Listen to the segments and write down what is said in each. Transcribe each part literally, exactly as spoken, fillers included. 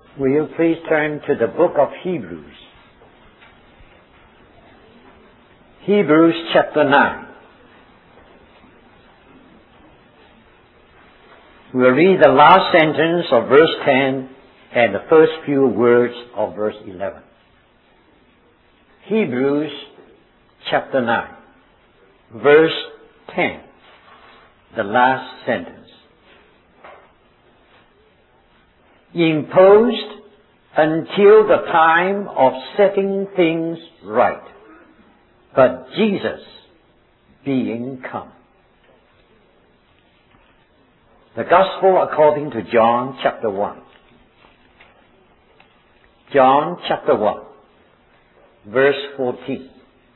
Will you please turn to the book of Hebrews? Hebrews chapter nine. We'll read the last sentence of verse ten and the first few words of verse eleven. Hebrews chapter nine, verse ten, the last sentence. Imposed until the time of setting things right, but Jesus being come. The Gospel according to John chapter one. John chapter one, verse fourteen.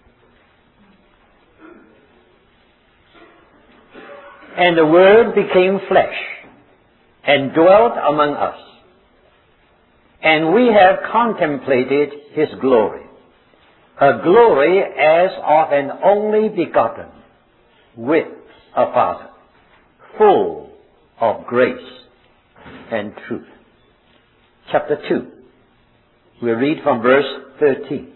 And the Word became flesh and dwelt among us. And we have contemplated His glory, a glory as of an only begotten, with a Father, full of grace and truth. Chapter two. We read from verse thirteen.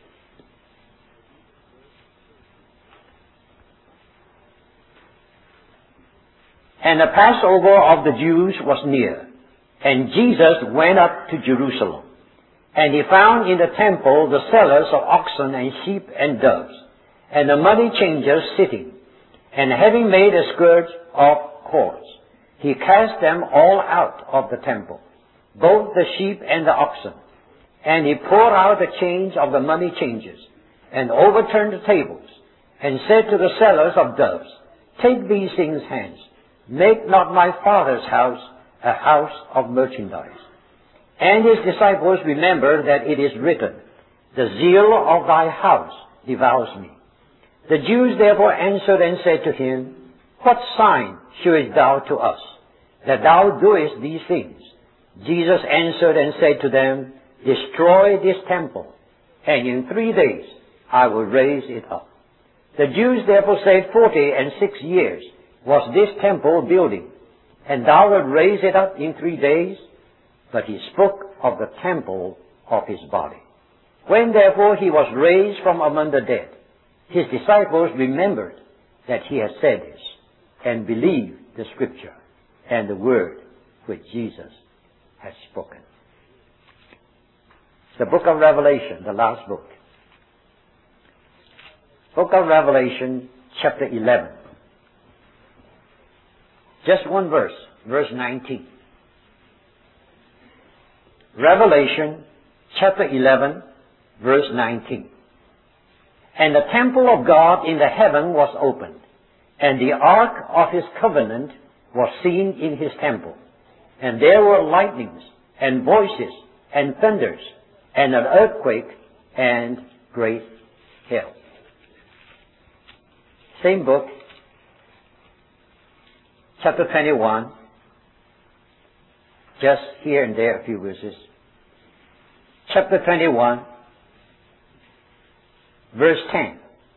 And the Passover of the Jews was near, and Jesus went up to Jerusalem. And he found in the temple the sellers of oxen and sheep and doves, and the money changers sitting. And having made a scourge of cords, he cast them all out of the temple, both the sheep and the oxen. And he poured out the change of the money changers, and overturned the tables, and said to the sellers of doves, Take these things hence, make not my Father's house a house of merchandise. And his disciples remembered that it is written, The zeal of thy house devours me. The Jews therefore answered and said to him, What sign shewest thou to us, that thou doest these things? Jesus answered and said to them, Destroy this temple, and in three days I will raise it up. The Jews therefore said, Forty and six years was this temple building, and thou wilt raise it up in three days? But he spoke of the temple of his body. When therefore he was raised from among the dead, his disciples remembered that he had said this, and believed the scripture and the word which Jesus had spoken. The book of Revelation, the last book. Book of Revelation, chapter eleven. Just one verse, verse nineteen. Revelation chapter eleven, verse nineteen. And the temple of God in the heaven was opened, and the ark of his covenant was seen in his temple. And there were lightnings, and voices, and thunders, and an earthquake, and great hail. Same book. Chapter twenty-one, just here and there a few verses. Chapter twenty-one, verse ten.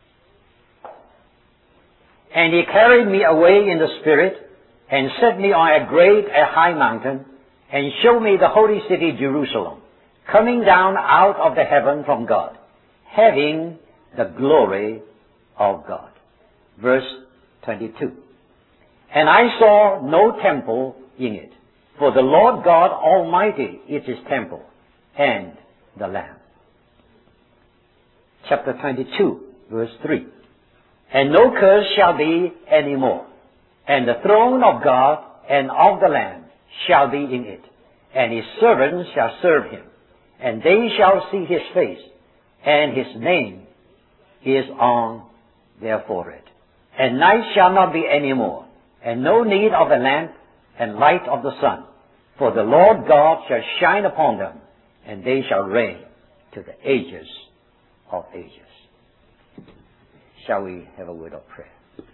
And he carried me away in the Spirit, and set me on a great, a high mountain, and showed me the holy city Jerusalem, coming down out of the heaven from God, having the glory of God. Verse twenty-two. And I saw no temple in it, for the Lord God Almighty is his temple, and the Lamb. Chapter twenty-two, verse three. And no curse shall be any more, and the throne of God and of the Lamb shall be in it, and his servants shall serve him, and they shall see his face, and his name is on their forehead. And night shall not be any more, and no need of a lamp and light of the sun, for the Lord God shall shine upon them, and they shall reign to the ages of ages. Shall we have a word of prayer?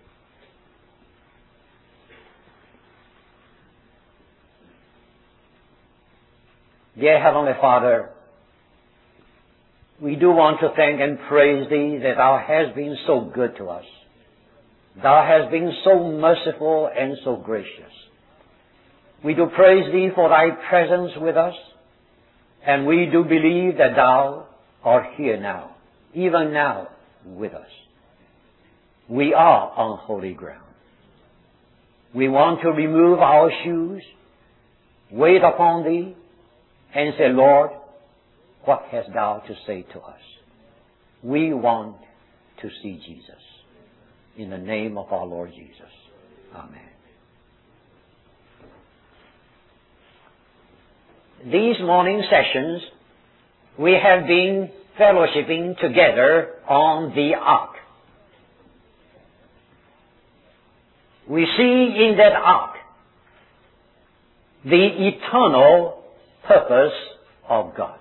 Dear Heavenly Father, we do want to thank and praise Thee that Thou hast been so good to us. Thou hast been so merciful and so gracious. We do praise Thee for Thy presence with us. And we do believe that thou art here now, even now with us. We are on holy ground. We want to remove our shoes, wait upon thee, and say, Lord, what hast thou to say to us? We want to see Jesus. In the name of our Lord Jesus. Amen. These morning sessions, we have been fellowshipping together on the ark. We see in that ark the eternal purpose of God.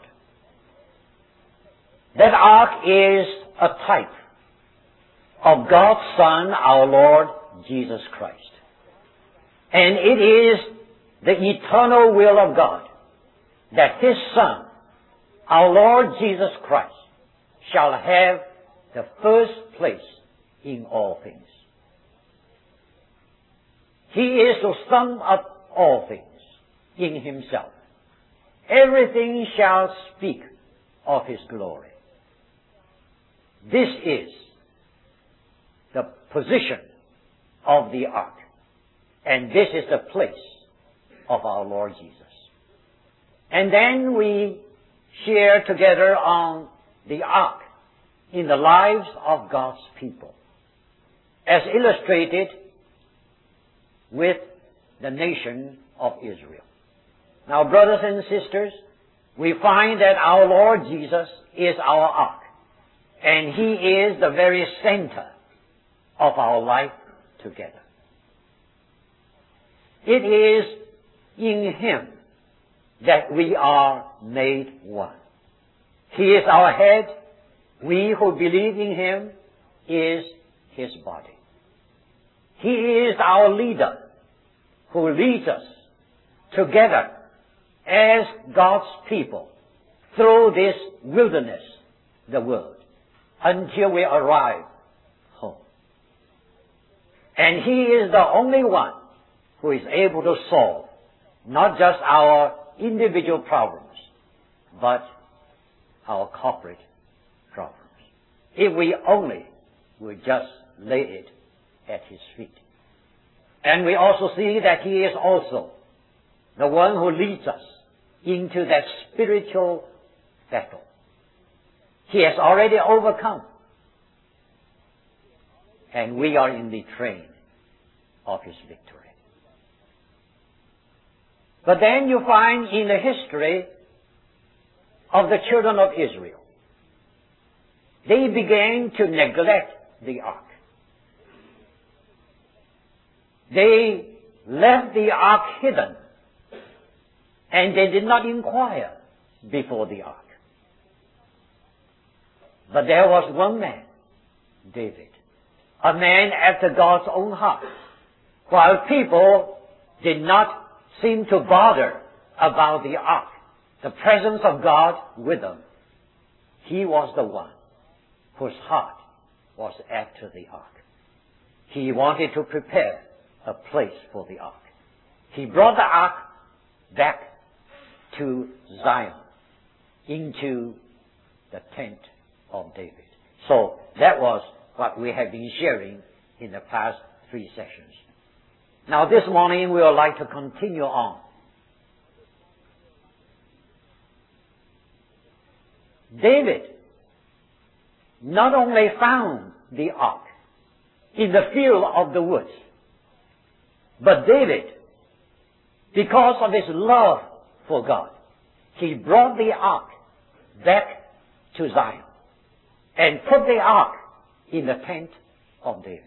That ark is a type of God's Son, our Lord Jesus Christ. And it is the eternal will of God that His Son, our Lord Jesus Christ, shall have the first place in all things. He is to sum up all things in Himself. Everything shall speak of His glory. This is the position of the ark. And this is the place of our Lord Jesus. And then we share together on the ark in the lives of God's people, as illustrated with the nation of Israel. Now, brothers and sisters, we find that our Lord Jesus is our ark, and He is the very center of our life together. It is in Him that we are made one. He is our head. We who believe in Him is His body. He is our leader who leads us together as God's people through this wilderness, the world, until we arrive home. And He is the only one who is able to solve not just our individual problems, but our corporate problems, if we only would just lay it at His feet. And we also see that He is also the one who leads us into that spiritual battle. He has already overcome, and we are in the train of His victory. But then you find in the history of the children of Israel, they began to neglect the ark. They left the ark hidden, and they did not inquire before the ark. But there was one man, David, a man after God's own heart. While people did not seem to bother about the ark, the presence of God with them, he was the one whose heart was after the ark. He wanted to prepare a place for the ark. He brought the ark back to Zion, into the tent of David. So that was what we have been sharing in the past three sessions. Now this morning we would like to continue on. David not only found the ark in the field of the woods, but David, because of his love for God, he brought the ark back to Zion and put the ark in the tent of David.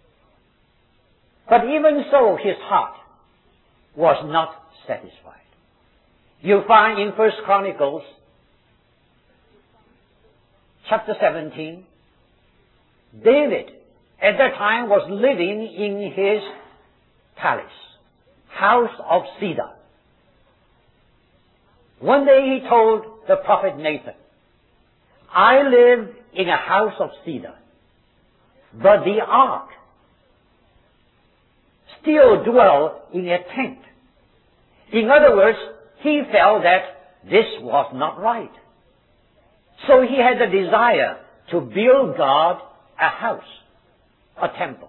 But even so, his heart was not satisfied. You find in First Chronicles chapter seventeen, David at that time was living in his palace, house of cedar. One day he told the prophet Nathan, I live in a house of cedar, but the ark still dwell in a tent. In other words, he felt that this was not right. So he had the desire to build God a house, a temple.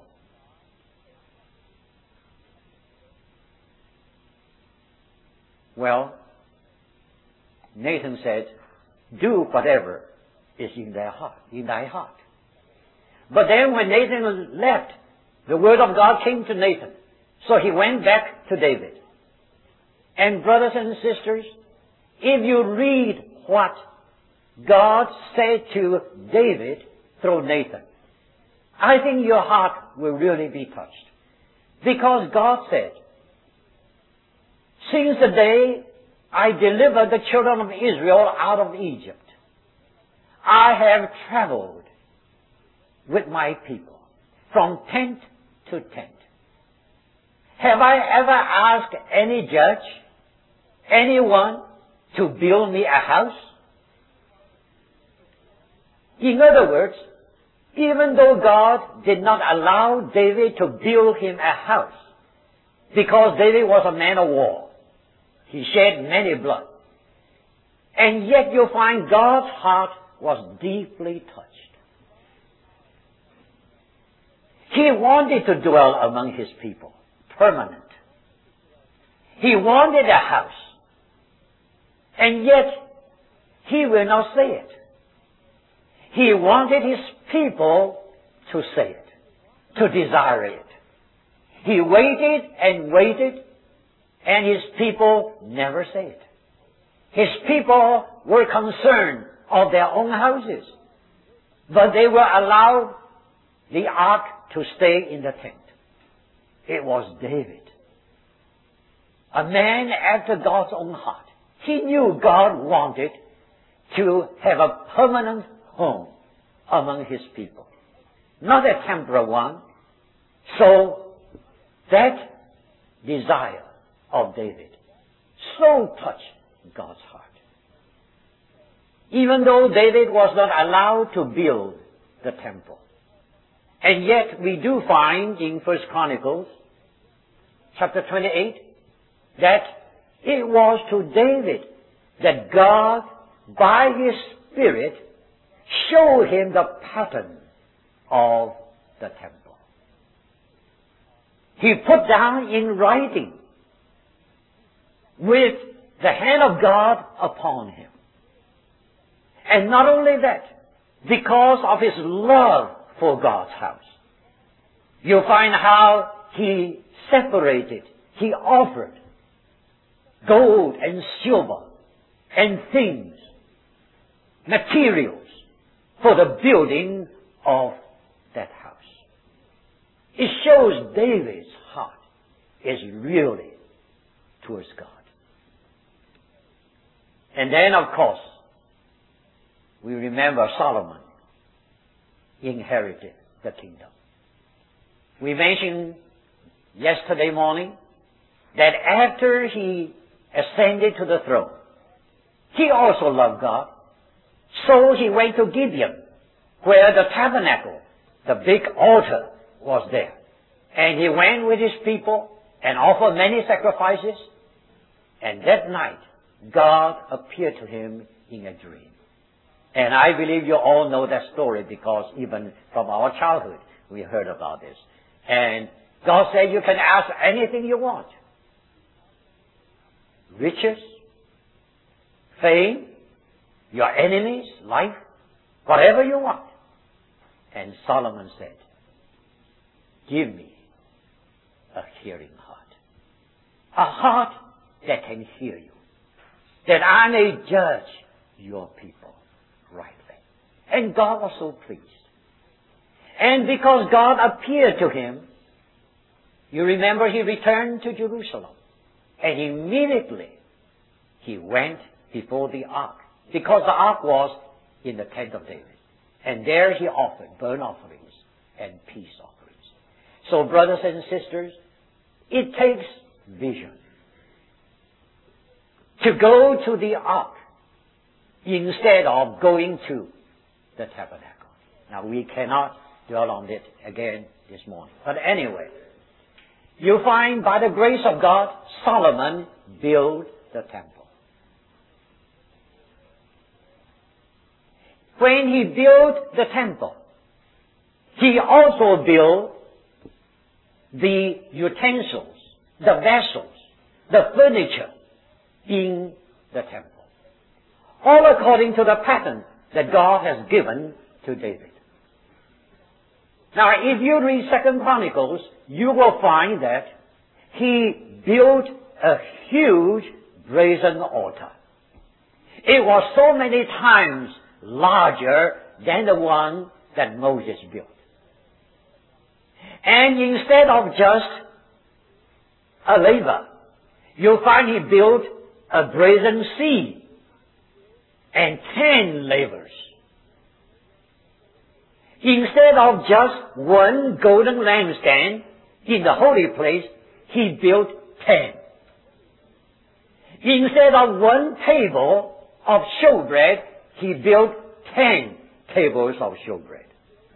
Well, Nathan said, do whatever is in their heart, in thy heart. But then when Nathan left, the word of God came to Nathan. So he went back to David. And brothers and sisters, if you read what God said to David through Nathan, I think your heart will really be touched. Because God said, since the day I delivered the children of Israel out of Egypt, I have traveled with my people from tent to tent. Have I ever asked any judge, anyone, to build me a house? In other words, even though God did not allow David to build him a house, because David was a man of war, he shed many blood, and yet you find God's heart was deeply touched. He wanted to dwell among his people, permanent. He wanted a house, and yet he will not say it. He wanted his people to say it, to desire it. He waited and waited, and his people never say it. His people were concerned of their own houses, but they were allowed the ark to stay in the tent. It was David, a man after God's own heart. He knew God wanted to have a permanent home among his people, not a temporary one. So that desire of David so touched God's heart. Even though David was not allowed to build the temple, and yet we do find in First Chronicles chapter twenty-eight that it was to David that God, by his Spirit, showed him the pattern of the temple. He put down in writing with the hand of God upon him. And not only that, because of his love for God's house, you find how he separated, he offered gold and silver and things, materials for the building of that house. It shows David's heart is really towards God. And then, of course, we remember Solomon inherited the kingdom. We mentioned yesterday morning that after he ascended to the throne, he also loved God. So he went to Gibeon, where the tabernacle, the big altar, was there. And he went with his people and offered many sacrifices. And that night, God appeared to him in a dream. And I believe you all know that story, because even from our childhood we heard about this. And God said, you can ask anything you want. Riches, fame, your enemies, life, whatever you want. And Solomon said, give me a hearing heart. A heart that can hear you, that I may judge your people rightly. And God was so pleased. And because God appeared to him, you remember he returned to Jerusalem. And immediately he went before the ark, because the ark was in the tent of David. And there he offered burnt offerings and peace offerings. So brothers and sisters, it takes vision to go to the ark instead of going to the tabernacle. Now we cannot dwell on it again this morning. But anyway, you find by the grace of God, Solomon built the temple. when he built the temple, he also built the utensils, the vessels, the furniture in the temple. All according to the pattern that God has given to David. Now, if you read Second Chronicles, you will find that he built a huge brazen altar. It was so many times larger than the one that Moses built. And instead of just a laver, you'll find he built a brazen sea and ten lavers. Instead of just one golden lampstand in the holy place, he built ten. Instead of one table of showbread, he built ten tables of showbread.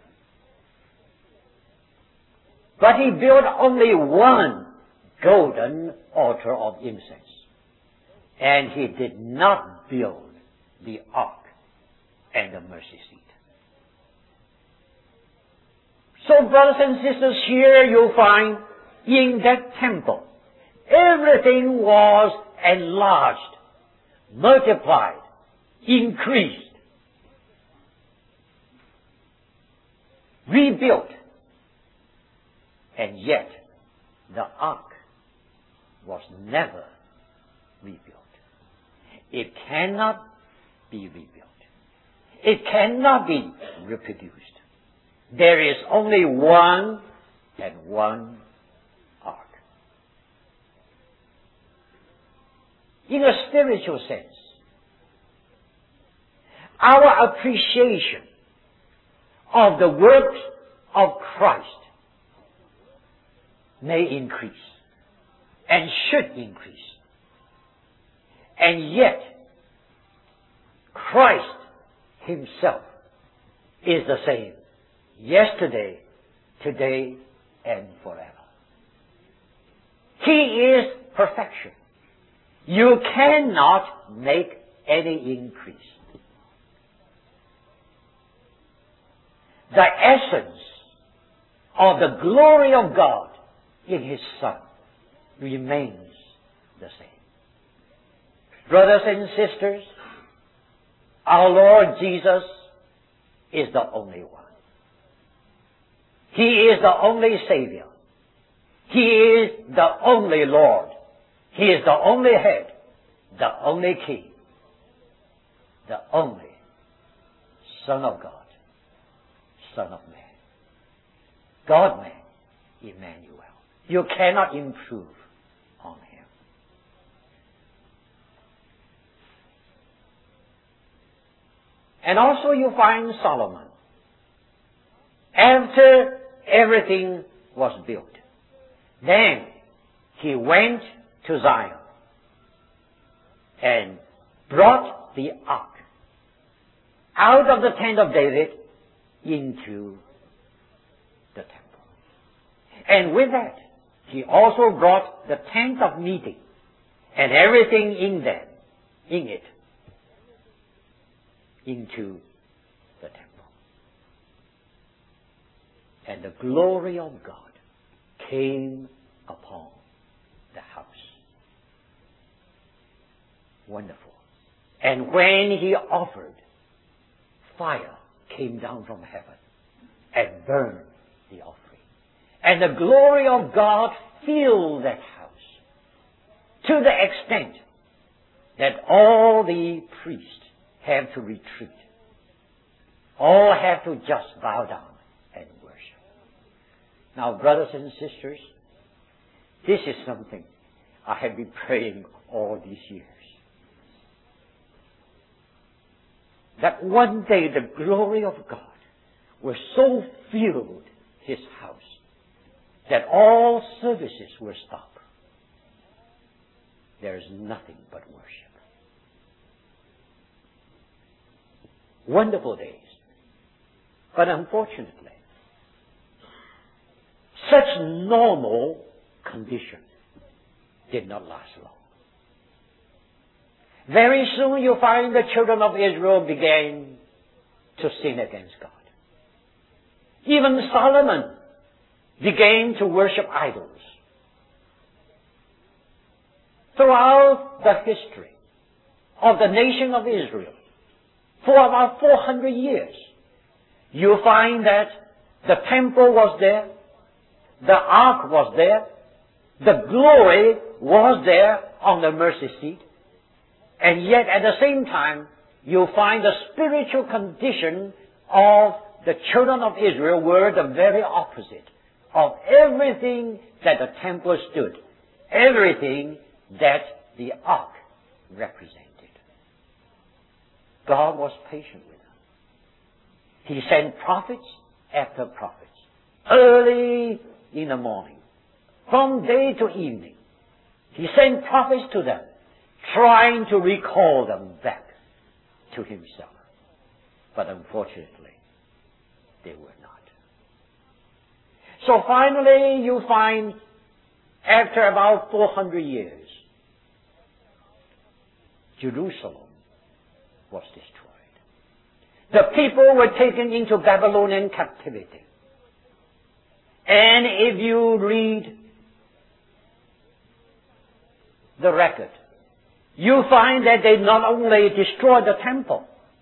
But he built only one golden altar of incense. And he did not build the ark and the mercy seat. So, brothers and sisters, here you'll find in that temple, everything was enlarged, multiplied, increased, rebuilt, and yet the ark was never rebuilt. It cannot be rebuilt. It cannot be reproduced. There is only one and one ark. In a spiritual sense, our appreciation of the works of Christ may increase and should increase. And yet, Christ himself is the same yesterday, today, and forever. He is perfection. You cannot make any increase. The essence of the glory of God in His Son remains the same. Brothers and sisters, our Lord Jesus is the only one. He is the only Savior. He is the only Lord. He is the only head, the only King, the only Son of God, Son of Man. God-man, Emmanuel. You cannot improve on Him. And also you find Solomon. After everything was built, then he went to Zion and brought the ark out of the tent of David into the temple. And with that, he also brought the tent of meeting and everything in them, in it, into the temple. And the glory of God came upon the house. Wonderful. And when he offered, fire came down from heaven and burned the offering. And the glory of God filled that house to the extent that all the priests have to retreat. All have to just bow down and worship. Now, brothers and sisters, this is something I have been praying all these years. That one day the glory of God will so fill His house that all services will stop. There is nothing but worship. Wonderful days. But unfortunately, such normal condition did not last long. Very soon you find the children of Israel began to sin against God. Even Solomon began to worship idols. Throughout the history of the nation of Israel, for about four hundred years, you find that the temple was there, the ark was there, the glory was there on the mercy seat, and yet at the same time, you find the spiritual condition of the children of Israel were the very opposite of everything that the temple stood, everything that the ark represented. God was patient with them. He sent prophets after prophets, early in the morning, from day to evening. He sent prophets to them, trying to recall them back to himself. But unfortunately, they were not. So finally, you find, after about four hundred years, Jerusalem was destroyed. The people were taken into Babylonian captivity. And if you read the record, you find that they not only destroyed the temple,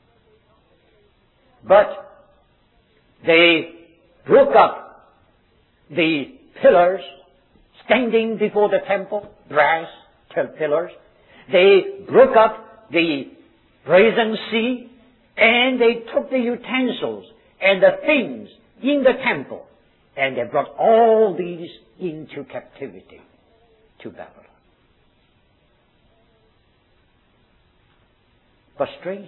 but they broke up the pillars standing before the temple, brass pillars. They broke up the brazen sea, and they took the utensils and the things in the temple, and they brought all these into captivity to Babylon. But strangely,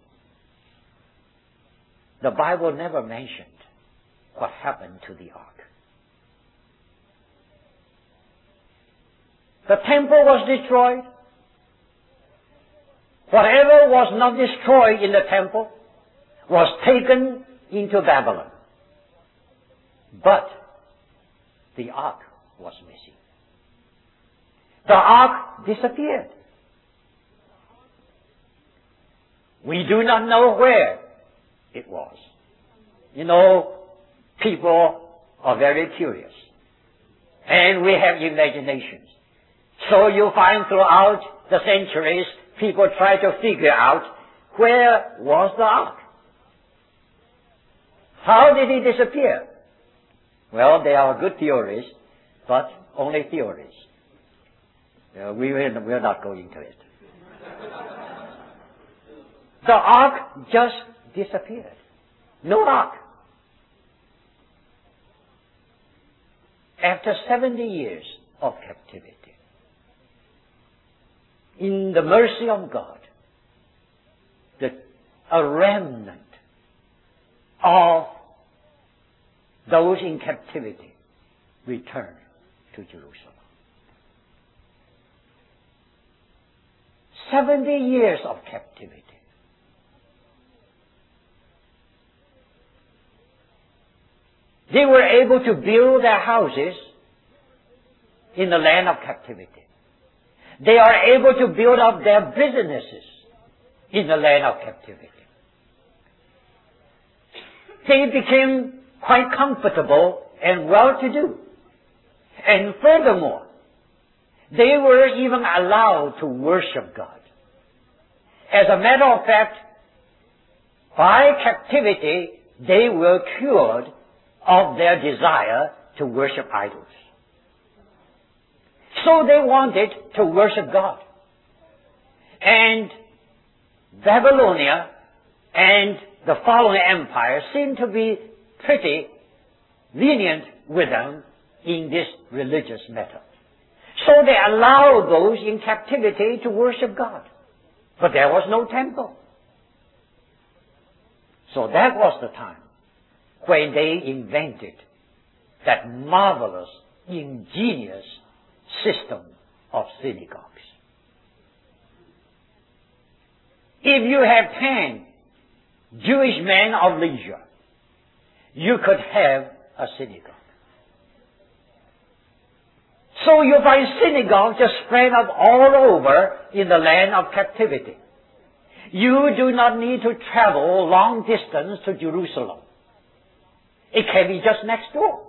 the Bible never mentioned what happened to the ark. The temple was destroyed. Whatever was not destroyed in the temple was taken into Babylon. But the ark was missing. The ark disappeared. We do not know where it was. You know, people are very curious. And we have imaginations. So you find throughout the centuries, people try to figure out where was the ark. How did it disappear? Well, there are good theories, but only theories. Uh, we will, we're not going into it. The ark just disappeared. No ark. After seventy years of captivity, in the mercy of God, the, a remnant of those in captivity returned to Jerusalem. Seventy years of captivity. They were able to build their houses in the land of captivity. They are able to build up their businesses in the land of captivity. They became quite comfortable and well-to-do. And furthermore, they were even allowed to worship God. As a matter of fact, by captivity, they were cured of their desire to worship idols. So they wanted to worship God. And Babylonia and the following empires seem to be pretty lenient with them in this religious matter. So they allowed those in captivity to worship God. But there was no temple. So that was the time when they invented that marvelous, ingenious system of synagogues. If you have ten Jewish men of leisure, you could have a synagogue. So you find synagogues just spread out all over in the land of captivity. You do not need to travel long distance to Jerusalem. It can be just next door.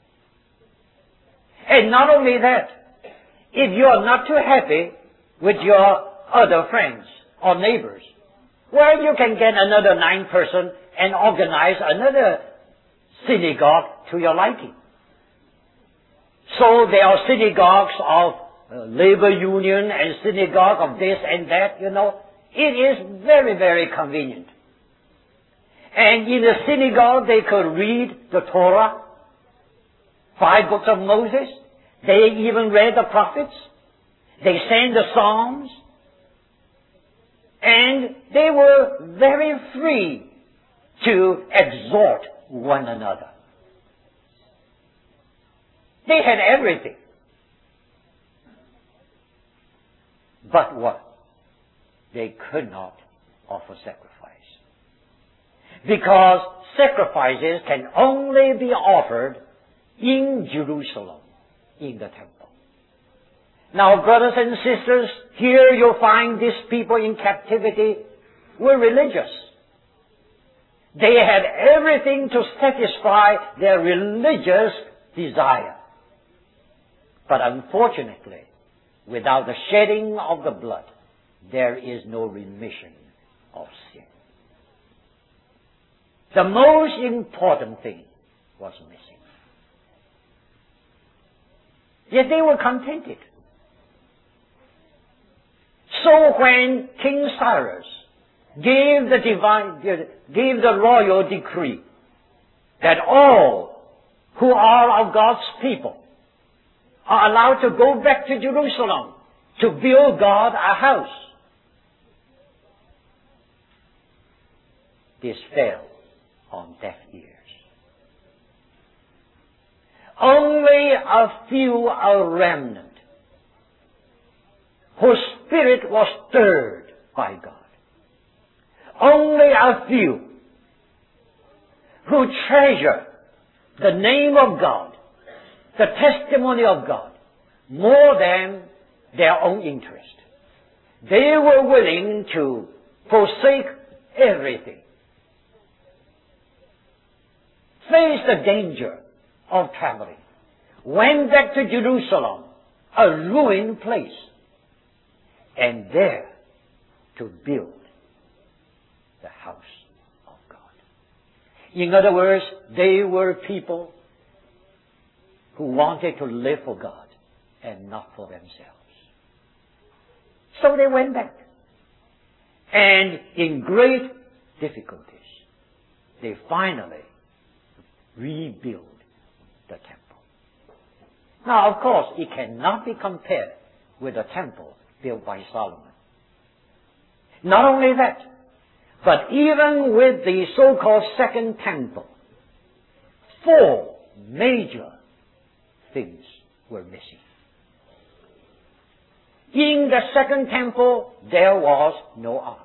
And not only that, if you are not too happy with your other friends or neighbors, well, you can get another nine person and organize another synagogue to your liking. So there are synagogues of uh, labor union and synagogue of this and that, you know. It is very, very convenient. And in the synagogue, they could read the Torah, five books of Moses. They even read the prophets. They sang the Psalms. And they were very free to exhort one another. They had everything. But what? They could not offer sacrifice. Because sacrifices can only be offered in Jerusalem, in the temple. Now, brothers and sisters, here you'll find these people in captivity were religious. They had everything to satisfy their religious desire. But unfortunately, without the shedding of the blood, there is no remission of sin. The most important thing was missing. Yet they were contented. So when King Cyrus gave the divine, gave the royal decree that all who are of God's people are allowed to go back to Jerusalem to build God a house, this fell on deaf ears. Only a few, a remnant, whose spirit was stirred by God. Only a few who treasure the name of God, the testimony of God, more than their own interest. They were willing to forsake everything, face the danger of traveling, went back to Jerusalem, a ruined place, and there to build the house of God. In other words, they were people who wanted to live for God and not for themselves. So they went back. And in great difficulties, they finally rebuilt the temple. Now, of course, it cannot be compared with the temple built by Solomon. Not only that, but even with the so-called Second Temple, four major things were missing. In the Second Temple, there was no ark.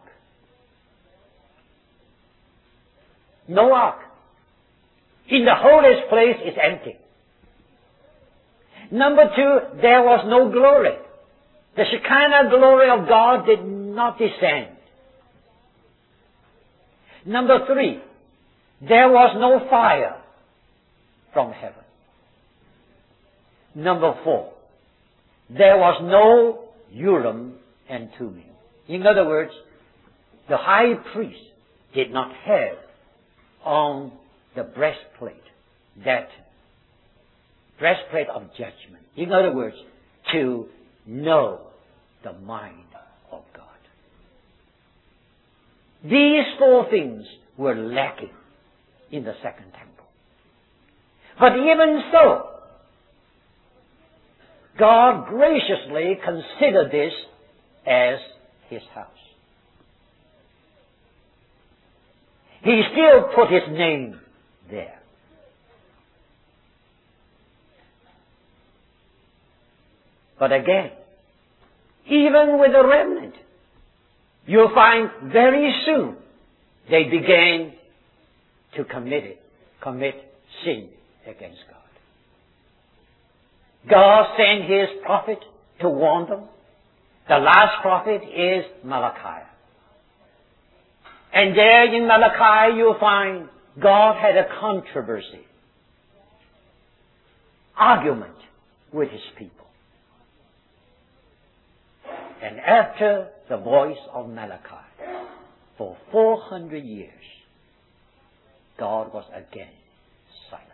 No ark. In the holiest place, it's empty. Number two, there was no glory. The Shekinah glory of God did not descend. Number three, there was no fire from heaven. Number four, there was no Urim and Thummim. In other words, the high priest did not have on the breastplate that breastplate of judgment. In other words, to know the mind of God. These four things were lacking in the Second Temple. But even so, God graciously considered this as His house. He still put His name there. But again, even with the remnant, you'll find very soon they began to commit it, commit sin against God. God sent His prophet to warn them. The last prophet is Malachi. And there in Malachi you'll find God had a controversy, argument with His people. And after the voice of Malachi, for four hundred years, God was again silent.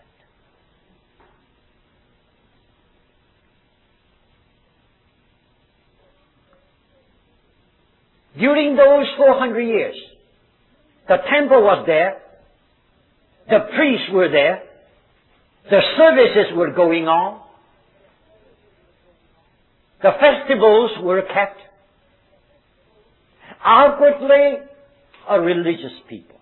During those four hundred years, the temple was there, the priests were there, the services were going on, the festivals were kept. Outwardly, a religious people.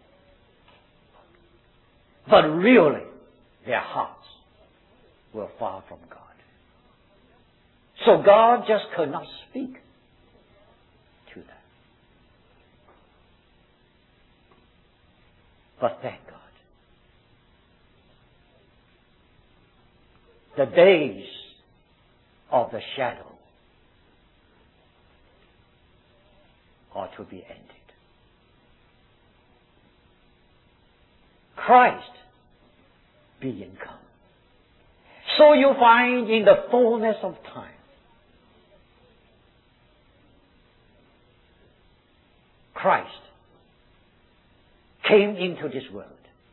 But really, their hearts were far from God. So God just could not speak to them. But thank God, the days of the shadow are to be ended. Christ being come. So you find in the fullness of time, Christ came into this world,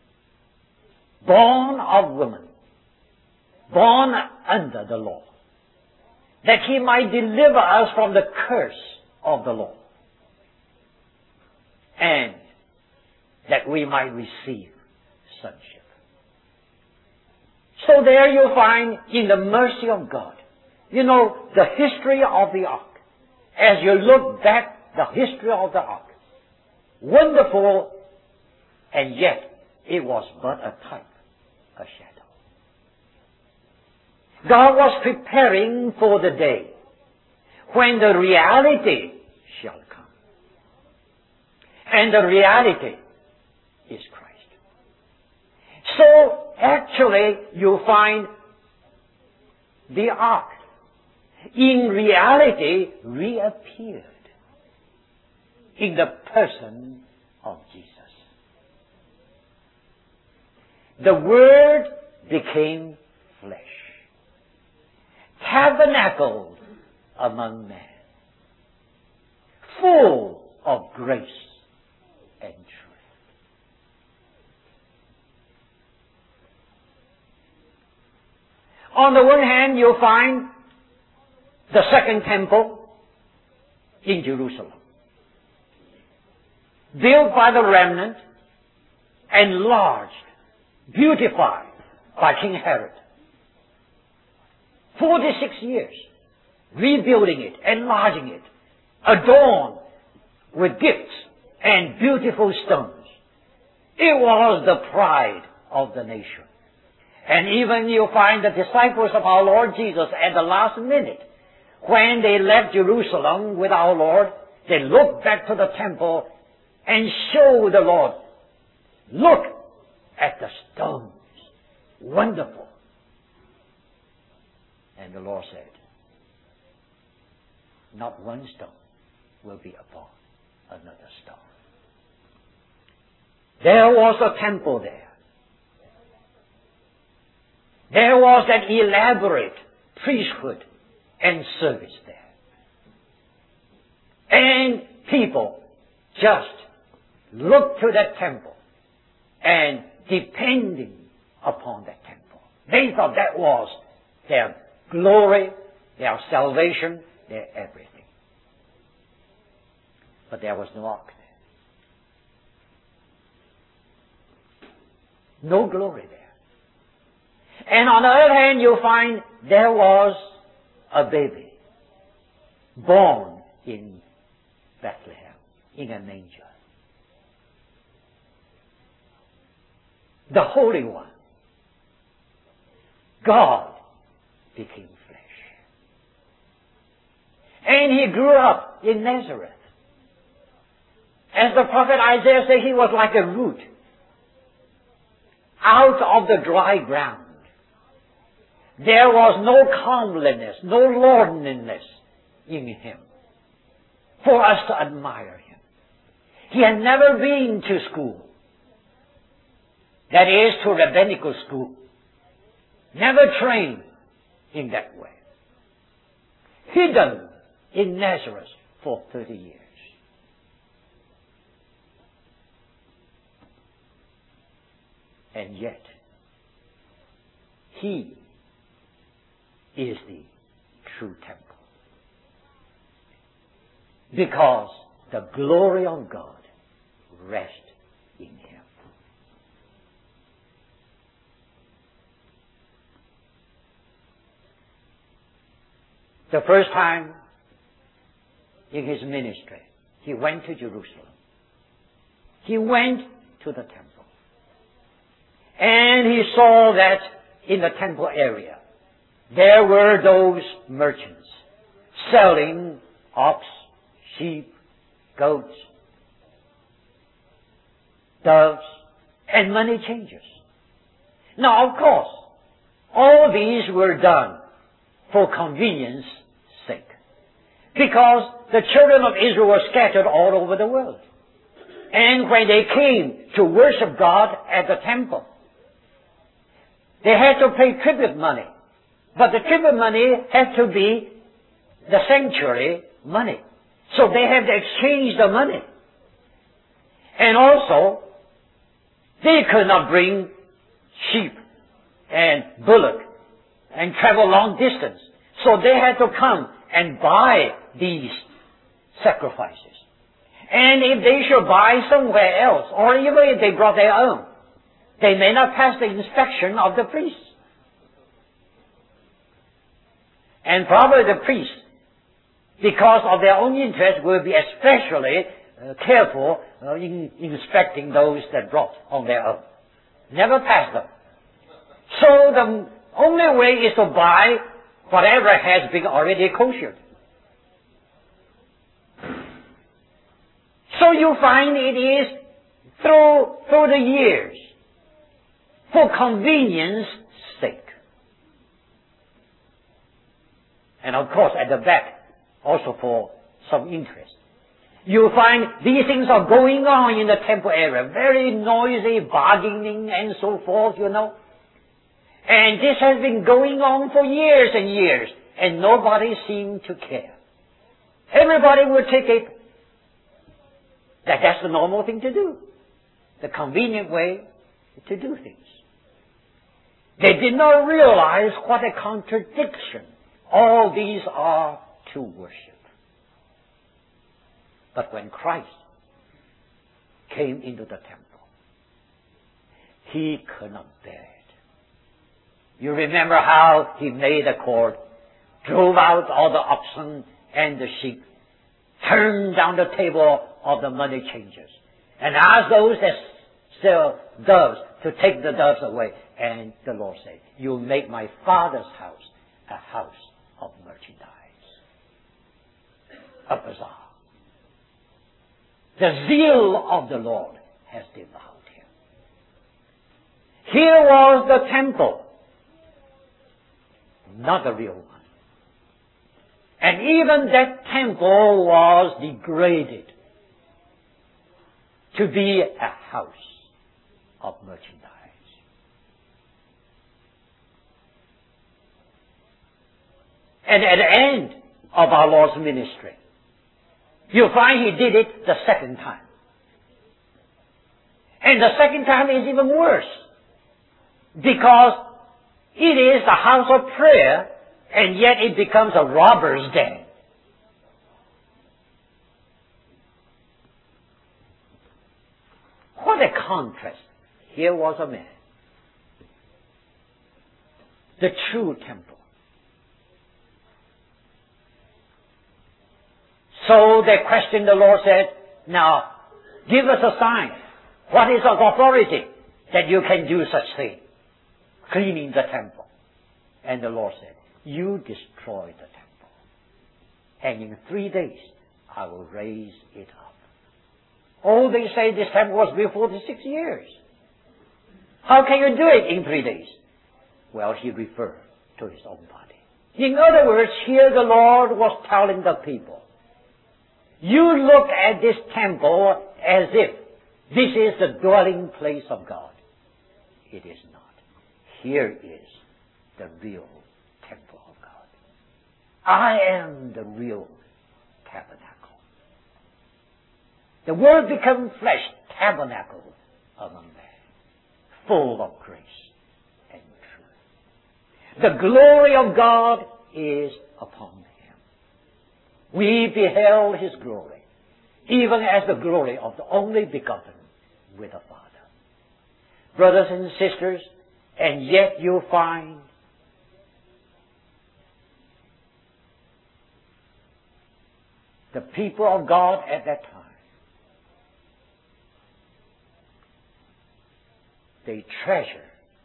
born of woman, born under the law, that He might deliver us from the curse of the law, and that we might receive sonship. So there you find in the mercy of God, you know, the history of the ark. As you look back, the history of the ark, wonderful, and yet it was but a type, a shadow. God was preparing for the day when the reality shall come. And the reality is Christ. So actually you find the ark in reality reappeared in the person of Jesus. The Word became flesh, tabernacled among men, full of grace and truth. On the one hand, you'll find the second temple in Jerusalem, built by the remnant, enlarged, beautified by King Herod. Forty-six years, rebuilding it, enlarging it, adorned with gifts and beautiful stones. It was the pride of the nation. And even you find the disciples of our Lord Jesus at the last minute, when they left Jerusalem with our Lord, they looked back to the temple and showed the Lord, look at the stones. Wonderful. And the Lord said, not one stone will be upon another stone. There was a temple there. There was an elaborate priesthood and service there. And people just looked to that temple and depending upon that temple. They thought that was their glory, their salvation, their everything. But there was no ark there. No glory there. And on the other hand, you'll find there was a baby born in Bethlehem, in a manger. The Holy One, God, became flesh. And He grew up in Nazareth. As the prophet Isaiah said, He was like a root out of the dry ground. There was no comeliness, no lordliness in Him for us to admire Him. He had never been to school. That is, to rabbinical school. Never trained in that way. Hidden in Nazareth for thirty years. And yet, He is the true temple. Because the glory of God rests in Him. The first time in His ministry, He went to Jerusalem. He went to the temple. And He saw that in the temple area, there were those merchants selling ox, sheep, goats, doves, and money changers. Now, of course, all these were done for convenience sake, because the children of Israel were scattered all over the world. And when they came to worship God at the temple, they had to pay tribute money. But the tribute money had to be the sanctuary money. So they had to exchange the money. And also, they could not bring sheep and bullock and travel long distance. So they had to come and buy these sacrifices. And if they should buy somewhere else, or even if they brought their own, they may not pass the inspection of the priest. And probably the priest, because of their own interest, will be especially uh, careful uh, in inspecting those that brought on their own. Never pass them. So the only way is to buy whatever has been already koshered. So you find it is through, through the years, for convenience sake. And of course at the back, also for some interest. You find these things are going on in the temple area, very noisy, bargaining and so forth, you know. And this has been going on for years and years, and nobody seemed to care. Everybody would take it that that's the normal thing to do, the convenient way to do things. They did not realize what a contradiction all these are to worship. But when Christ came into the temple, He could not bear it. You remember how He made a cord, drove out all the oxen and the sheep, turned down the table of the money changers, and asked those that sell doves to take the doves away. And the Lord said, "You make my Father's house a house of merchandise, a bazaar." The zeal of the Lord has devoured Him. Here was the temple, not the real one. And even that temple was degraded to be a house of merchandise. And at the end of our Lord's ministry, you find He did it the second time. And the second time is even worse, because it is the house of prayer, and yet it becomes a robber's den. What a contrast. Here was a man, the true temple. So they questioned the Lord, said, "Now, give us a sign. What is of authority that you can do such thing, cleaning the temple?" And the Lord said, "You destroy the temple, and in three days I will raise it up." Oh, they say this temple was built forty-six years. How can you do it in three days? Well, He referred to His own body. In other words, here the Lord was telling the people, You look at this temple as if this is the dwelling place of God. It is not. Here is the real temple of God. I am the real tabernacle. The Word became flesh, tabernacle among men, full of grace and truth. The glory of God is upon him. We beheld his glory, even as the glory of the only begotten with the Father. Brothers and sisters, and yet you find the people of God at that time, they treasure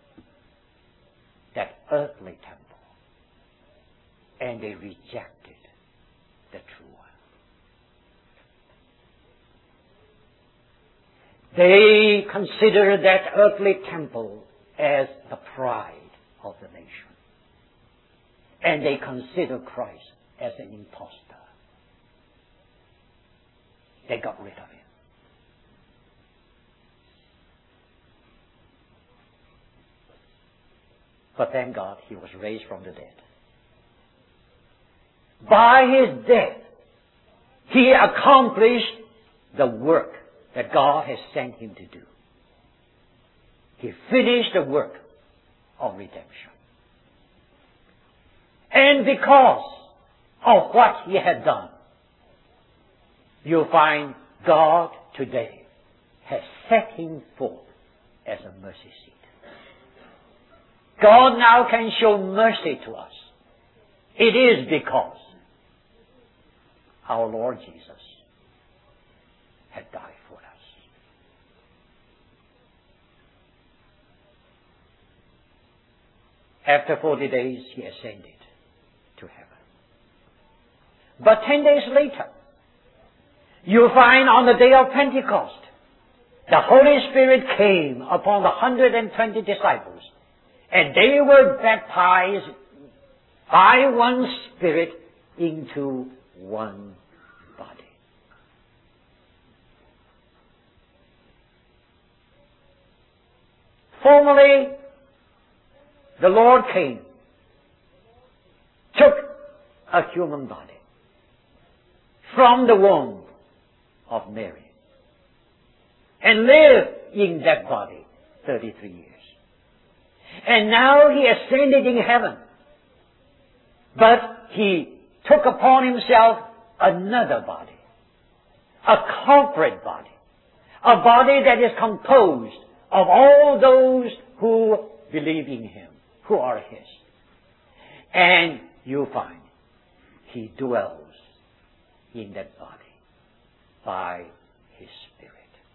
that earthly temple, and they rejected the true one. They consider that earthly temple as the pride of the nation. And they consider Christ as an impostor. They got rid of him. But thank God he was raised from the dead. By his death, he accomplished the work that God has sent him to do. He finished the work of redemption. And because of what he had done, you'll find God today has set him forth as a mercy seat. God now can show mercy to us. It is because our Lord Jesus had died for us. After forty days, he ascended to heaven. But ten days later, you find on the day of Pentecost, the Holy Spirit came upon the one hundred twenty disciples, and they were baptized by one Spirit into one body. Formerly, the Lord came, took a human body from the womb of Mary, and lived in that body thirty-three years. And now he ascended in heaven. But he took upon himself another body, a corporate body, a body that is composed of all those who believe in him, who are his. And you find he dwells in that body by his Spirit.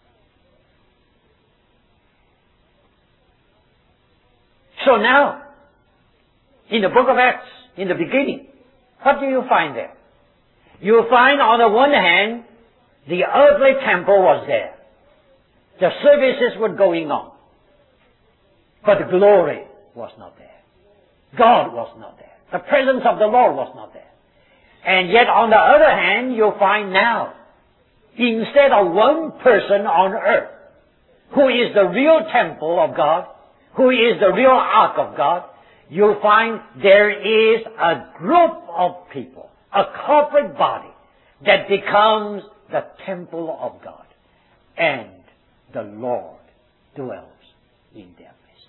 So now, in the book of Acts, in the beginning, what do you find there? You find on the one hand, the earthly temple was there. The services were going on. But the glory was not there. God was not there. The presence of the Lord was not there. And yet on the other hand, you find now, instead of one person on earth, who is the real temple of God, who is the real ark of God, you'll find there is a group of people, a corporate body, that becomes the temple of God. And the Lord dwells in their midst.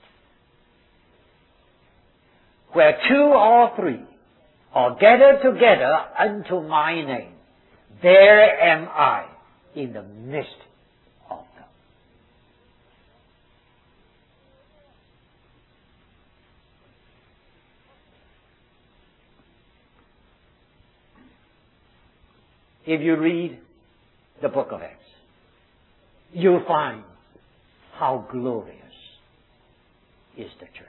Where two or three are gathered together unto my name, there am I in the midst of them. If you read the book of Acts, you'll find how glorious is the church.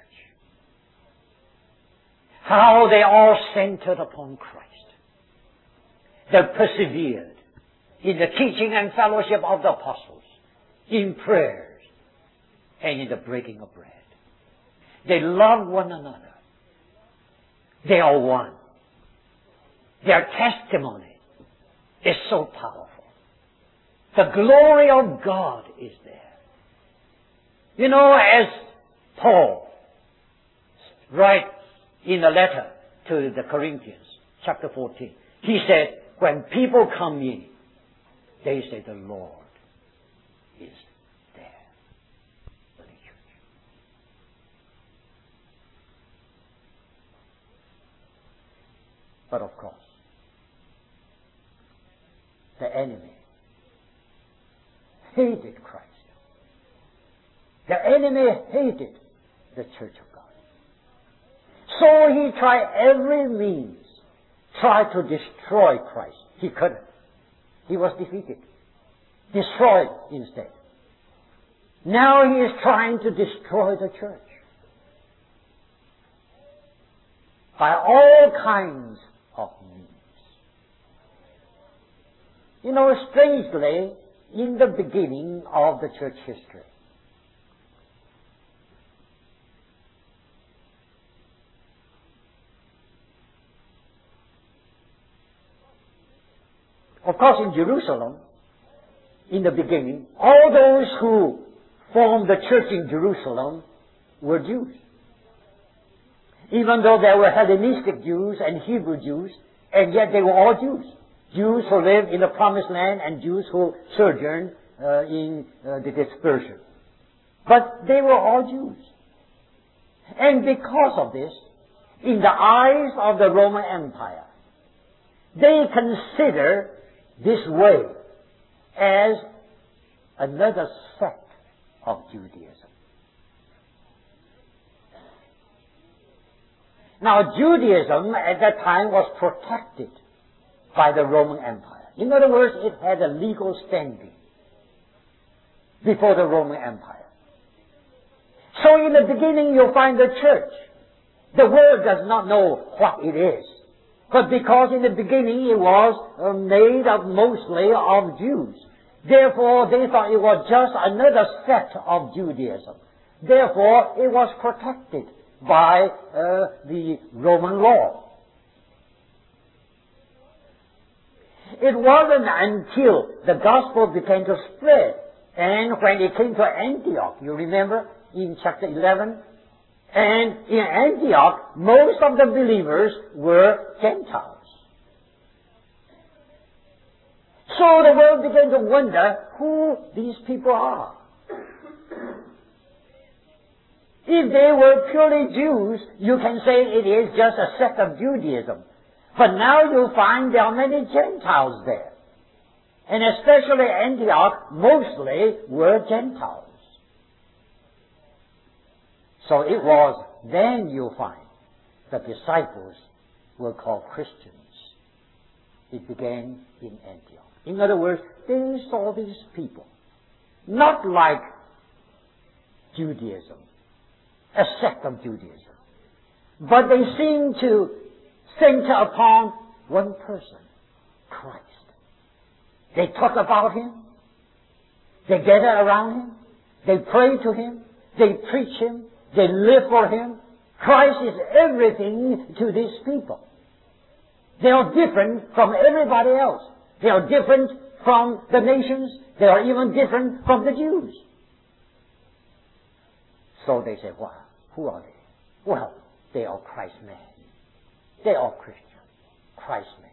How they all centered upon Christ. They persevered in the teaching and fellowship of the apostles, in prayers, and in the breaking of bread. They loved one another. They are one. Their testimony is so powerful. The glory of God is there. You know, as Paul writes in a letter to the Corinthians, chapter fourteen, he said, when people come in, they say the Lord is there. But of course, the enemy hated Christ. The enemy hated the church of God. So he tried every means, tried to destroy Christ. He couldn't. He was defeated. Destroyed instead. Now he is trying to destroy the church. By all kinds of means. You know, strangely, in the beginning of the church history, of course, in Jerusalem, in the beginning, all those who formed the church in Jerusalem were Jews. Even though there were Hellenistic Jews and Hebrew Jews, and yet they were all Jews. Jews who lived in the Promised Land and Jews who sojourned uh, in uh, the dispersion. But they were all Jews. And because of this, in the eyes of the Roman Empire, they consider this way as another sect of Judaism. Now, Judaism at that time was protected by the Roman Empire. In other words, it had a legal standing before the Roman Empire. So in the beginning you'll find the church. The world does not know what it is. But because in the beginning it was uh, made up mostly of Jews, therefore they thought it was just another sect of Judaism. Therefore it was protected by uh, the Roman law. It wasn't until the gospel began to spread, and when it came to Antioch, you remember in chapter eleven, and in Antioch, most of the believers were Gentiles. So the world began to wonder who these people are. If they were purely Jews, you can say it is just a sect of Judaism. But now you find there are many Gentiles there. And especially Antioch, mostly were Gentiles. So it was, then you find, the disciples were called Christians. It began in Antioch. In other words, they saw these people, not like Judaism, a sect of Judaism, but they seemed to center upon one person, Christ. They talk about Him, they gather around Him, they pray to Him, they preach Him, they live for Him. Christ is everything to these people. They are different from everybody else. They are different from the nations. They are even different from the Jews. So they say, wow, who are they? Well, they are Christ men. They are Christians. Christ men.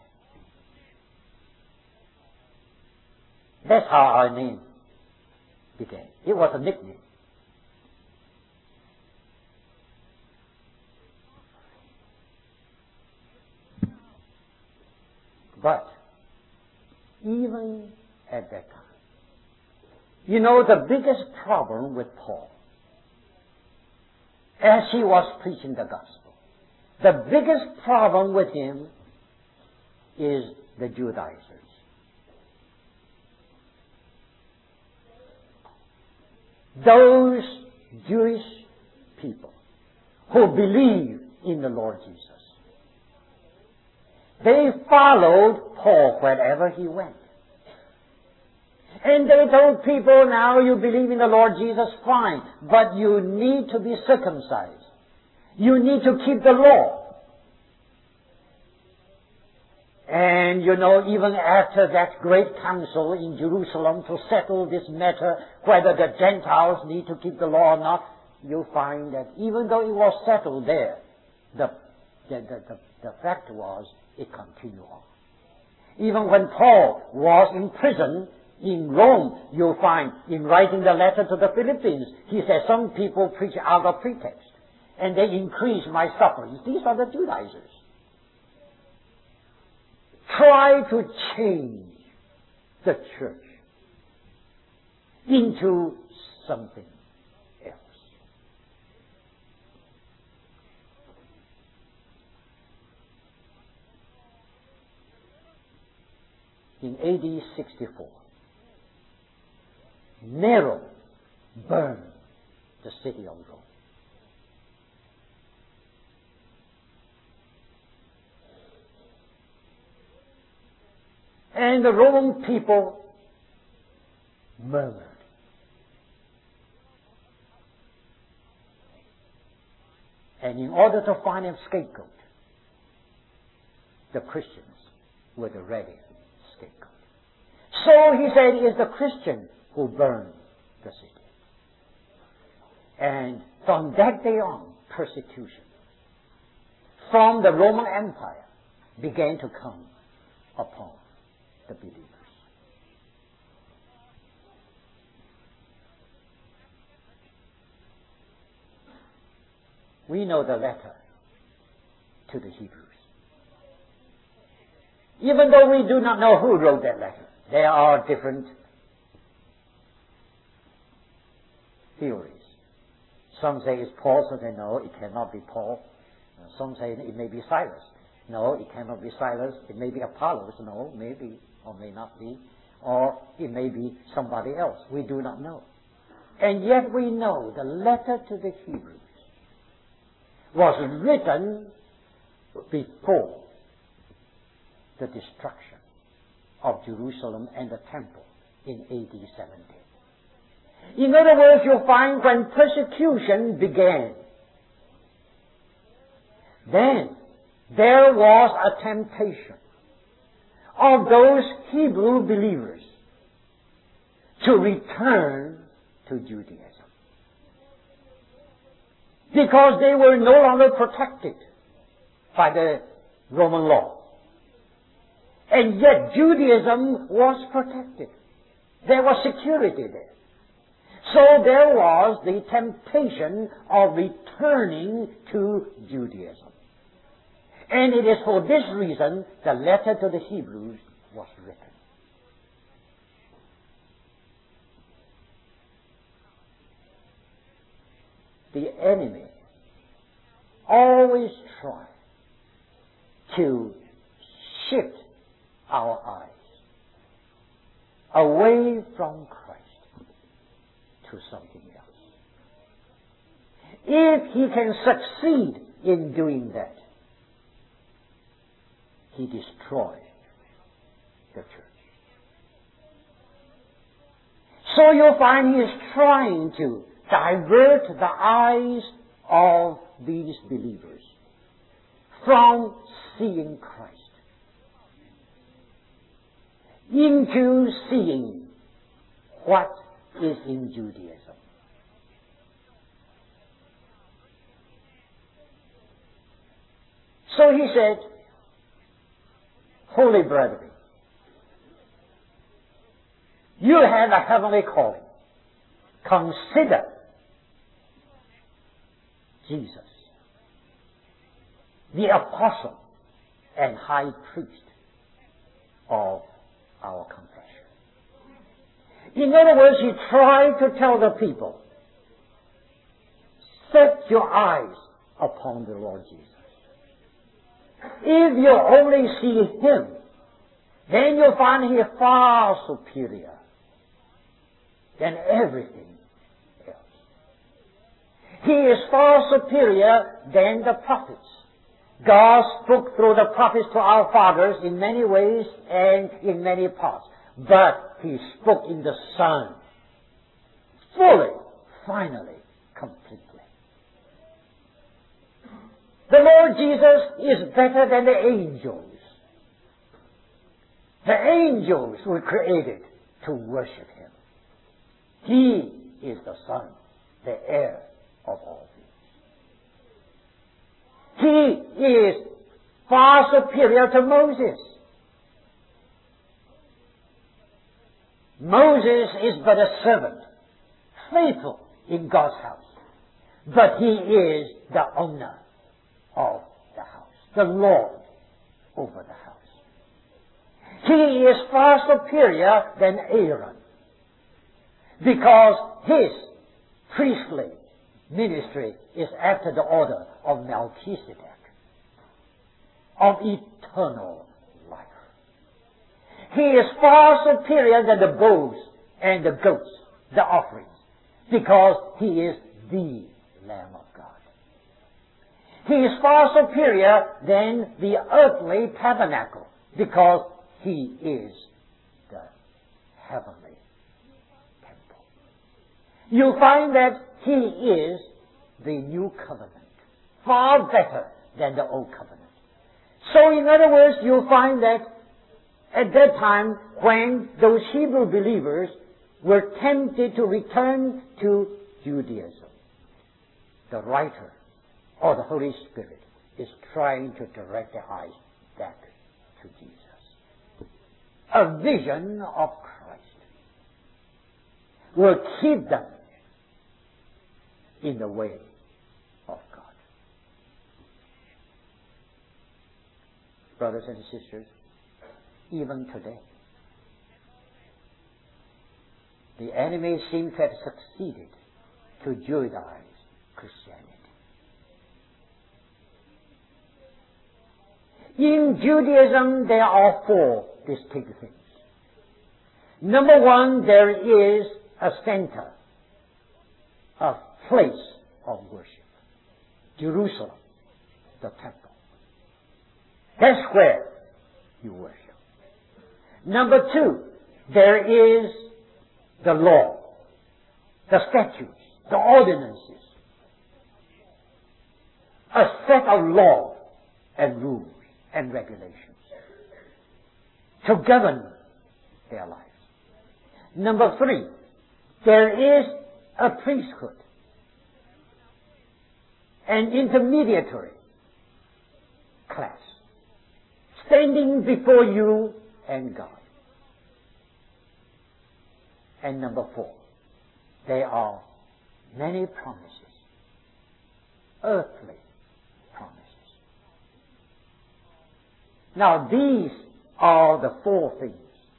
That's how our name began. It was a nickname. But even at that time, you know, the biggest problem with Paul, as he was preaching the gospel, the biggest problem with him is the Judaizers. Those Jewish people who believe in the Lord Jesus. They followed Paul wherever he went. And they told people, now you believe in the Lord Jesus, fine, but you need to be circumcised. You need to keep the law. And you know, even after that great council in Jerusalem to settle this matter, whether the Gentiles need to keep the law or not, you find that even though it was settled there, the, the, the, the, the fact was it continued on. Even when Paul was in prison in Rome, you'll find in writing the letter to the Philippians, he said, some people preach out of pretext, and they increase my sufferings. These are the Judaizers. Try to change the church into something else. In A D sixty-four, Nero burned the city of Rome. And the Roman people murmured. And in order to find a scapegoat, the Christians were the ready scapegoat. So he said, it is the Christian who burned the city. And from that day on, persecution from the Roman Empire began to come upon the believers. We know the letter to the Hebrews. Even though we do not know who wrote that letter, there are different theories. Some say it's Paul, some say no, it cannot be Paul. Some say it may be Silas. No, it cannot be Silas. It may be Apollos. No, maybe or may not be. Or it may be somebody else. We do not know. And yet we know the letter to the Hebrews was written before the destruction of Jerusalem and the temple in A D seventy. In other words, you'll find when persecution began, then there was a temptation of those Hebrew believers to return to Judaism, because they were no longer protected by the Roman law. And yet Judaism was protected. There was security there. So there was the temptation of returning to Judaism. And it is for this reason the letter to the Hebrews was written. The enemy always tries to shift our eyes away from Christ to something else. If he can succeed in doing that, he destroys the church. So you'll find he is trying to divert the eyes of these believers from seeing Christ into seeing what is in Judaism. So he said, holy brethren, you have a heavenly calling. Consider Jesus, the apostle and high priest of our confession. In other words, he tried to tell the people, set your eyes upon the Lord Jesus. If you only see him, then you'll find he is far superior than everything else. He is far superior than the prophets. God spoke through the prophets to our fathers in many ways and in many parts. But he spoke in the Son fully, finally, completely. The Lord Jesus is better than the angels. The angels were created to worship Him. He is the Son, the heir of all things. He is far superior to Moses. Moses is but a servant, faithful in God's house. But he is the owner of the house, the Lord over the house. He is far superior than Aaron, because his priestly ministry is after the order of Melchizedek, of eternal life. He is far superior than the bulls and the goats, the offerings, because he is the Lamb of God. He is far superior than the earthly tabernacle, because he is the heavenly temple. You'll find that he is the new covenant, far better than the old covenant. So in other words, you'll find that at that time when those Hebrew believers were tempted to return to Judaism, the writer or the Holy Spirit is trying to direct their eyes back to Jesus. A vision of Christ will keep them in the way of God. Brothers and sisters, even today, the enemy seems to have succeeded to Judaize Christianity. In Judaism, there are four distinct things. Number one, there is a center, a place of worship. Jerusalem, the temple. That's where you worship. Number two, there is the law, the statutes, the ordinances, a set of laws and rules and regulations to govern their lives. Number three, there is a priesthood, an intermediary class, standing before you and God. And number four, there are many promises, earthly promises. Now these are the four things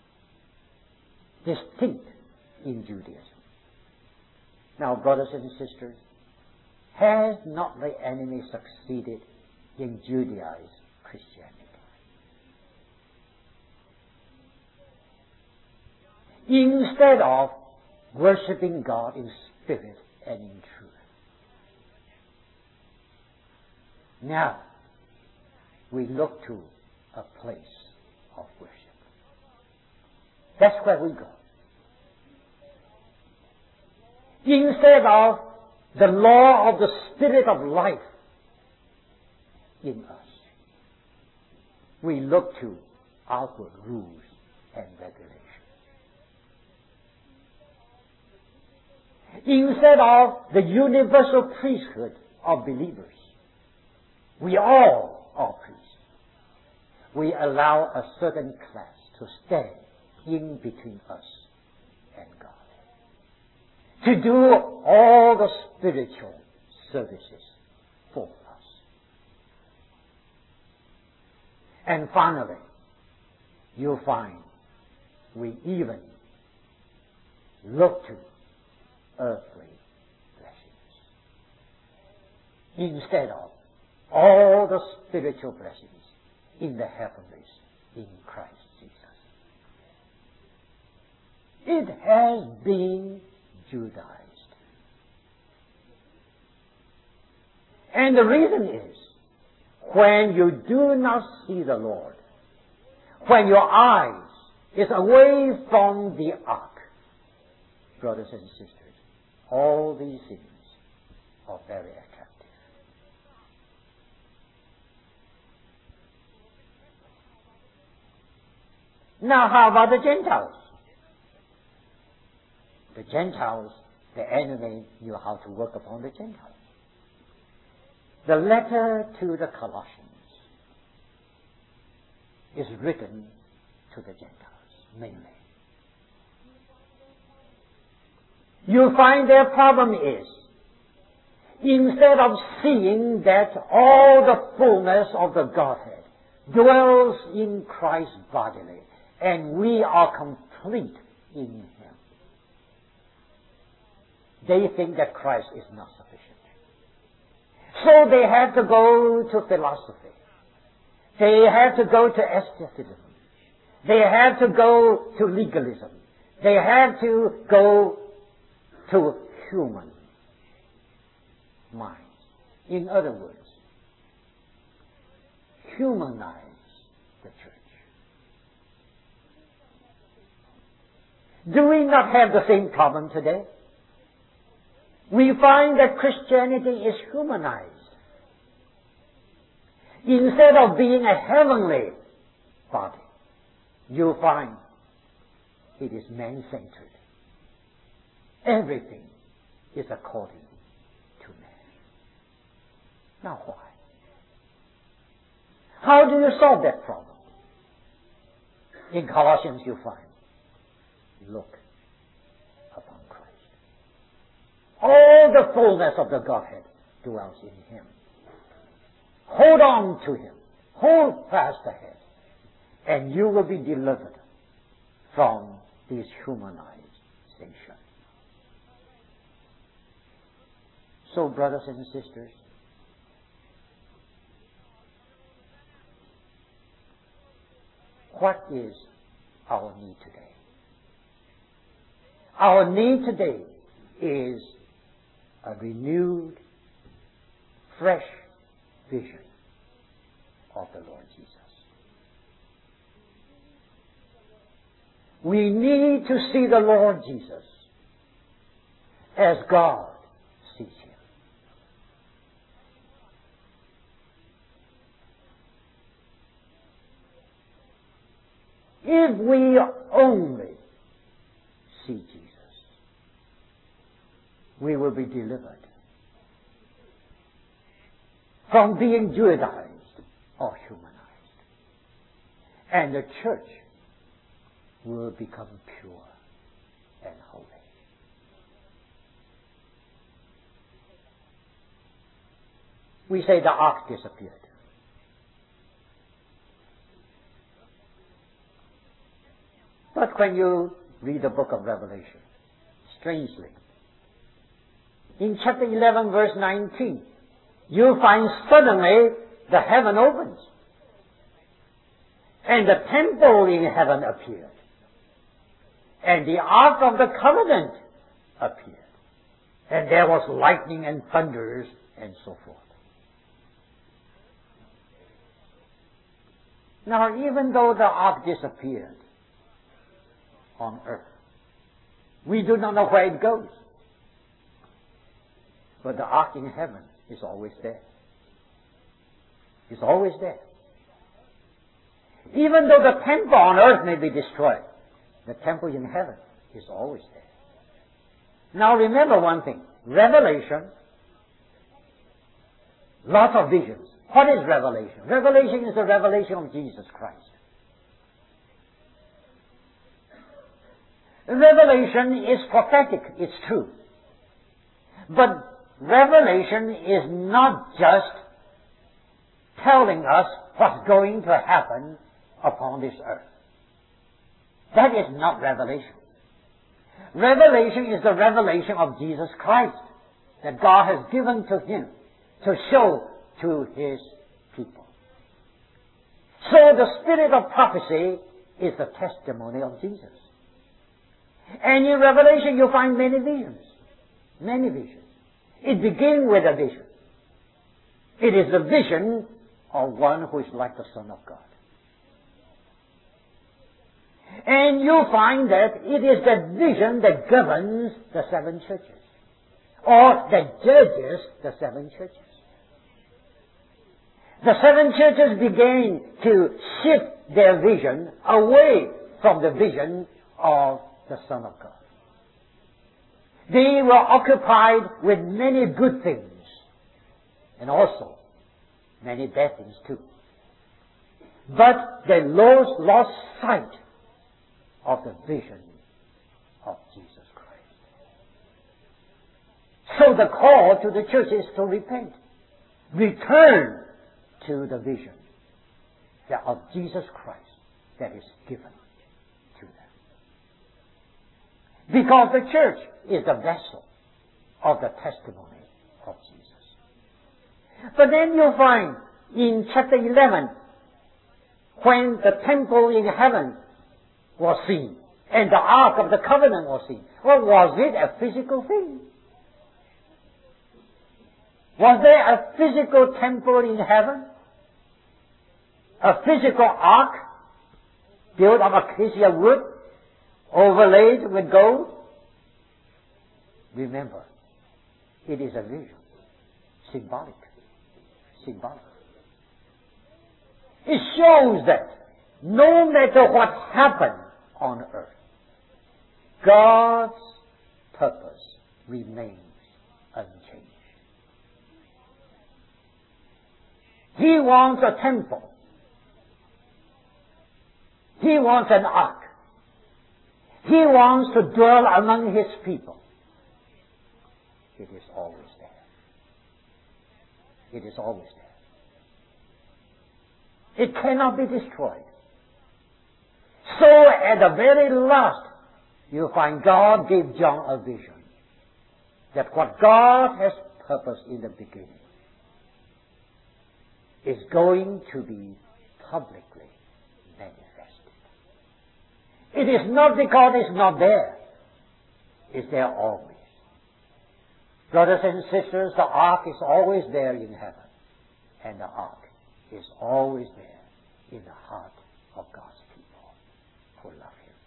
distinct in Judaism. Now, brothers and sisters, has not the enemy succeeded in Judaize Christianity? Instead of worshiping God in spirit and in truth. Now, we look to a place of worship. That's where we go. Instead of the law of the Spirit of life in us, we look to outward rules and regulations. Instead of the universal priesthood of believers, we all are priests. We allow a certain class to stand in between us and God, to do all the spiritual services for us. And finally, you'll find we even look to earthly blessings instead of all the spiritual blessings in the heavenlies in Christ Jesus. It has been Judaized. And the reason is, when you do not see the Lord, when your eyes is away from the ark, brothers and sisters, all these things are very attractive. Now how about the Gentiles? The Gentiles, the enemy knew how to work upon the Gentiles. The letter to the Colossians is written to the Gentiles, mainly. You find their problem is, instead of seeing that all the fullness of the Godhead dwells in Christ bodily, and we are complete in Him, they think that Christ is not sufficient. So they have to go to philosophy. They have to go to aestheticism. They have to go to legalism. They have to go to human minds. In other words, humanize the church. Do we not have the same problem today? We find that Christianity is humanized. Instead of being a heavenly body, you find it is man-centered. Everything is according to man. Now why? How do you solve that problem? In Colossians you find, look upon Christ. All the fullness of the Godhead dwells in Him. Hold on to Him. Hold fast ahead. And you will be delivered from this humanization. So, brothers and sisters, what is our need today? Our need today is a renewed, fresh vision of the Lord Jesus. We need to see the Lord Jesus as God sees Him. If we only see Jesus, we will be delivered from being Judaized or humanized. And the church will become pure and holy. We say the ark disappeared. But when you read the book of Revelation, strangely, in chapter eleven, verse nineteen, you find suddenly the heaven opens. And the temple in heaven appeared. And the ark of the covenant appeared. And there was lightning and thunders and so forth. Now, even though the ark disappeared on earth, we do not know where it goes. But the ark in heaven is always there. It's always there. Even though the temple on earth may be destroyed, the temple in heaven is always there. Now remember one thing. Revelation, lots of visions. What is revelation? Revelation is the revelation of Jesus Christ. Revelation is prophetic, it's true. But revelation is not just telling us what's going to happen upon this earth. That is not revelation. Revelation is the revelation of Jesus Christ that God has given to Him to show to His people. So the spirit of prophecy is the testimony of Jesus. And in Revelation you find many visions. Many visions. It begins with a vision. It is the vision of one who is like the Son of God. And you find that it is that vision that governs the seven churches, or that judges the seven churches. The seven churches began to shift their vision away from the vision of the Son of God. They were occupied with many good things, and also many bad things too. But they lost, lost sight of the vision of Jesus Christ. So the call to the church is to repent. Return to the vision of Jesus Christ that is given to them. Because the church is the vessel of the testimony of Jesus. But then you'll find in chapter eleven, when the temple in heaven was seen, and the Ark of the Covenant was seen, well, was it a physical thing? Was there a physical temple in heaven? A physical ark built of acacia wood, overlaid with gold? Remember, it is a vision. Symbolic. Symbolic. It shows that no matter what happened on earth, God's purpose remains unchanged. He wants a temple. He wants an ark. He wants to dwell among His people. It is always there. It is always there. It cannot be destroyed. So at the very last, you find God gave John a vision that what God has purposed in the beginning is going to be publicly manifested. It is not because it's not there. It's there always. Brothers and sisters, the ark is always there in heaven. And the ark is always there in the heart of God's people who love Him.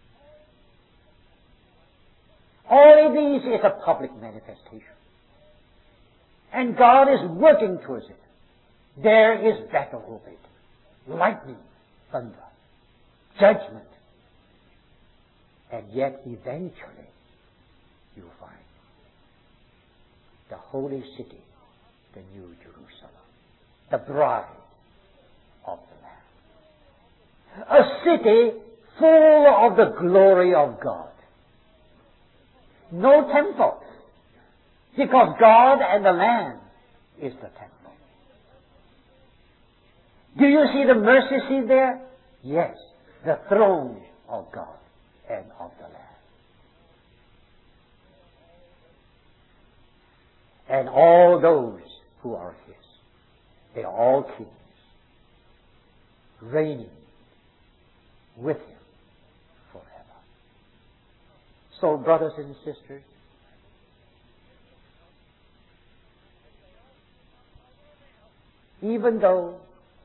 All of these is a public manifestation. And God is working towards it. There is battle over it. Lightning, thunder, judgment. And yet eventually you find the holy city, the New Jerusalem, the bride of the Lamb. A city full of the glory of God. No temple, because God and the Lamb is the temple. Do you see the mercy seat there? Yes, the throne of God and of the Lamb. And all those who are His, they are all kings, reigning with Him forever. So, brothers and sisters, even though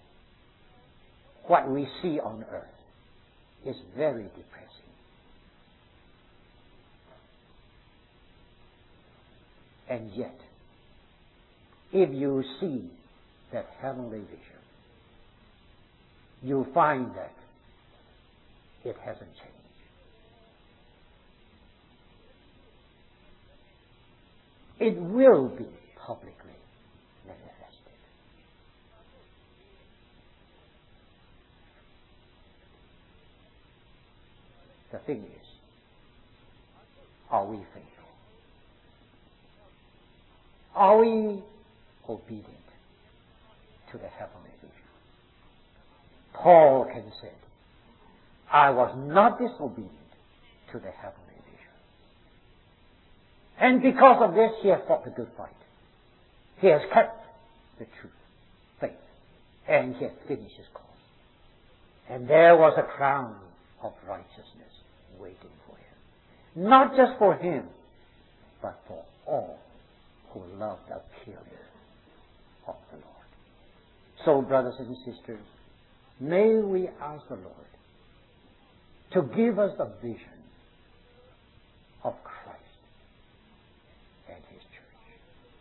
what we see on earth is very depressing, and yet, if you see that heavenly vision, you find that it hasn't changed. It will be publicly manifested. The thing is, are we faithful? Are we obedient to the heavenly vision? Paul can say, I was not disobedient to the heavenly vision. And because of this, he has fought the good fight. He has kept the truth, faith, and he has finished his course. And there was a crown of righteousness waiting for him. Not just for him, but for all who love the appearing of the Lord. So, brothers and sisters, may we ask the Lord to give us the vision of Christ and His church.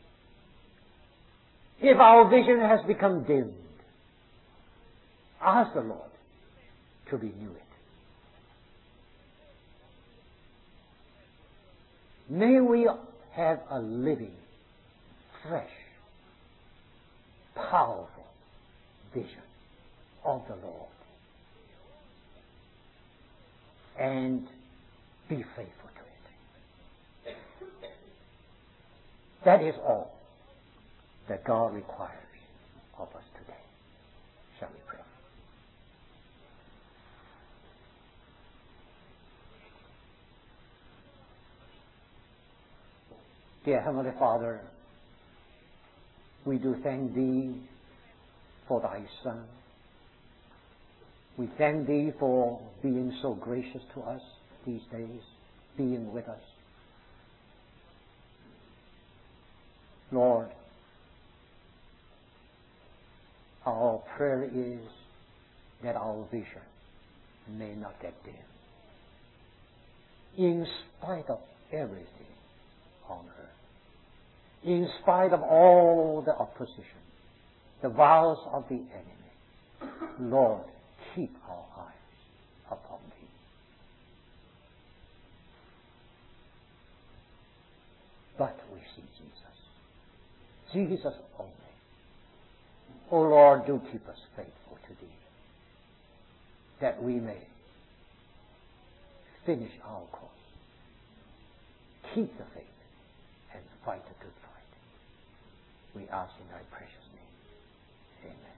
If our vision has become dimmed, ask the Lord to renew it. May we have a living, fresh, powerful vision of the Lord. And be faithful to it. That is all that God requires of us today. Shall we pray? Dear Heavenly Father, we do thank Thee for Thy Son. We thank Thee for being so gracious to us these days, being with us. Lord, our prayer is that our vision may not get dim. In spite of everything on earth, in spite of all the opposition, the wiles of the enemy, Lord, keep our eyes upon Thee. But we see Jesus. Jesus only. O Lord, do keep us faithful to Thee, that we may finish our course, keep the faith, and fight a good fight. We ask in Thy precious name. Amen.